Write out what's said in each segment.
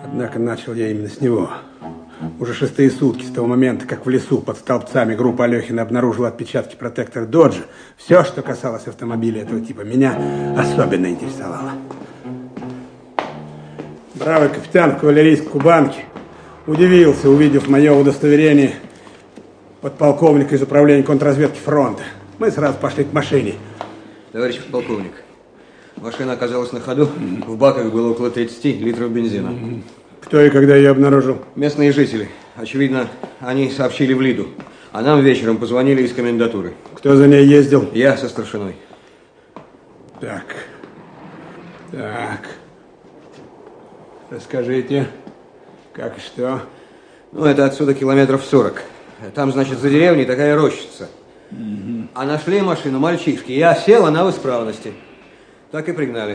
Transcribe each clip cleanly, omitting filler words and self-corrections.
Однако начал я именно с него. Уже 6-е сутки с того момента, как в лесу под столбцами группа Алехина обнаружила отпечатки протектора Доджа, все, что касалось автомобиля этого типа, меня особенно интересовало. Бравый капитан в кавалерийской Кубанке удивился, увидев мое удостоверение подполковника из управления контрразведки фронта. Мы сразу пошли к машине. Товарищ подполковник, машина оказалась на ходу. В баках было около 30 литров бензина. Кто и когда ее обнаружил? Местные жители. Очевидно, они сообщили в Лиду. А нам вечером позвонили из комендатуры. Кто за ней ездил? Я со старшиной. Так. Расскажите, как и что? Ну, это отсюда километров 40. Там, значит, за деревней такая рощица. А нашли машину мальчишки. Я сел, она в исправности. Так и пригнали.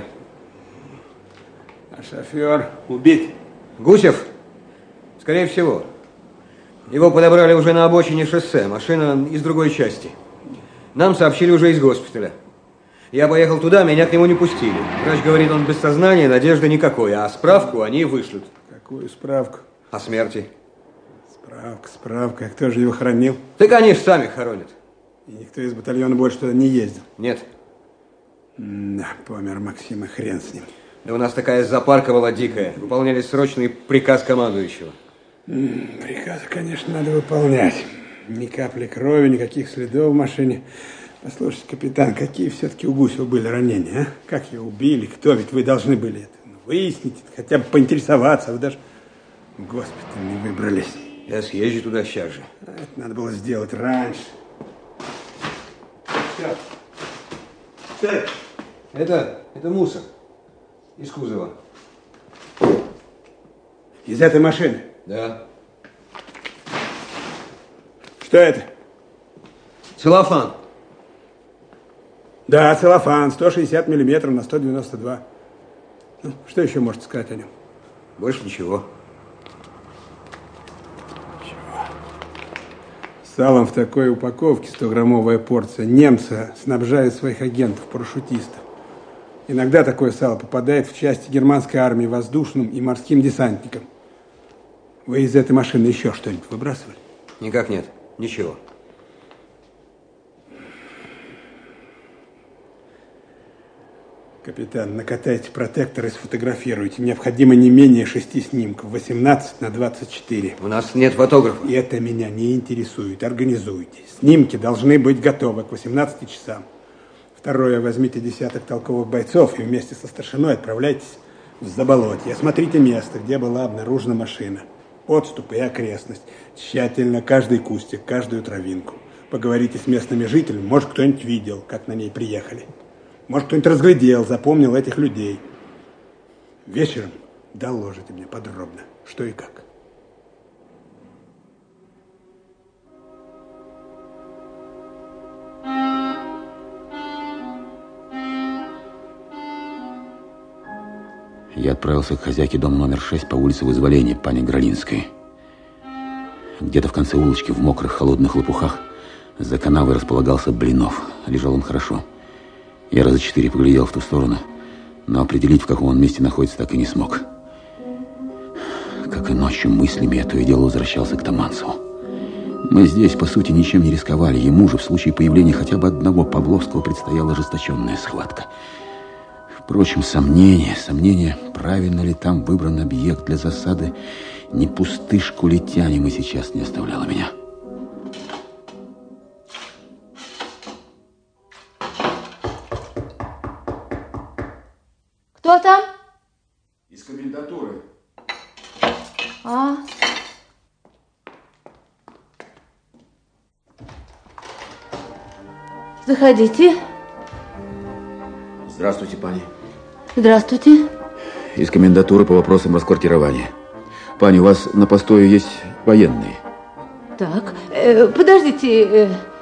А шофер убит? Гусев? Скорее всего. Его подобрали уже на обочине шоссе. Машина из другой части. Нам сообщили уже из госпиталя. Я поехал туда, меня к нему не пустили. Врач говорит, он без сознания, надежды никакой. А справку они вышлют. Какую справку? О смерти. Справка. А кто же его хоронил? Так они же сами хоронят. И никто из батальона больше туда не ездил? Нет. Да, помер Максим, и хрен с ним. Да у нас такая запарка была дикая. Выполняли срочный приказ командующего. Приказы, конечно, надо выполнять. Ни капли крови, никаких следов в машине. Послушайте, капитан, какие все-таки у Гусева были ранения, а? Как его убили, кто? Ведь вы должны были это выяснить, хотя бы поинтересоваться. Вы даже в госпиталь не выбрались. Я съезжу туда сейчас же. Это надо было сделать раньше. Все. Это мусор. Из кузова. Из этой машины? Да. Что это? Целлофан. Да, целлофан. 160 миллиметров на 192. Ну, что еще можете сказать о нем? Больше ничего. Салом в такой упаковке 100-граммовая порция немца снабжает своих агентов-парашютистов. Иногда такое сало попадает в части германской армии воздушным и морским десантникам. Вы из этой машины еще что-нибудь выбрасывали? Никак нет. Ничего. Капитан, накатайте протектор и сфотографируйте. Необходимо не менее 6 снимков. 18 на 24. У нас нет фотографов. И это меня не интересует. Организуйте. Снимки должны быть готовы к 18 часам. Второе. Возьмите десяток толковых бойцов и вместе со старшиной отправляйтесь в Заболотье. Осмотрите место, где была обнаружена машина. Подступы и окрестность. Тщательно каждый кустик, каждую травинку. Поговорите с местными жителями. Может, кто-нибудь видел, как на ней приехали. Может, кто-нибудь разглядел, запомнил этих людей. Вечером доложите мне подробно, что и как. Я отправился к хозяйке дома номер 6 по улице Вызволения, пани Гролинской. Где-то в конце улочки, в мокрых холодных лопухах, за канавой располагался Блинов. Лежал он хорошо. Я раза 4 поглядел в ту сторону, но определить, в каком он месте находится, так и не смог. Как и ночью, мыслями я то и дело возвращался к Таманцеву. Мы здесь, по сути, ничем не рисковали. Ему же в случае появления хотя бы одного Павловского предстояла ожесточенная схватка. Впрочем, сомнения, правильно ли там выбран объект для засады, не пустышку ли тянем, и сейчас не оставляло меня. Кто там? Из комендатуры. Заходите. Здравствуйте, пани. Здравствуйте. Из комендатуры по вопросам расквартирования. Пани, у вас на постое есть военные? Так, подождите,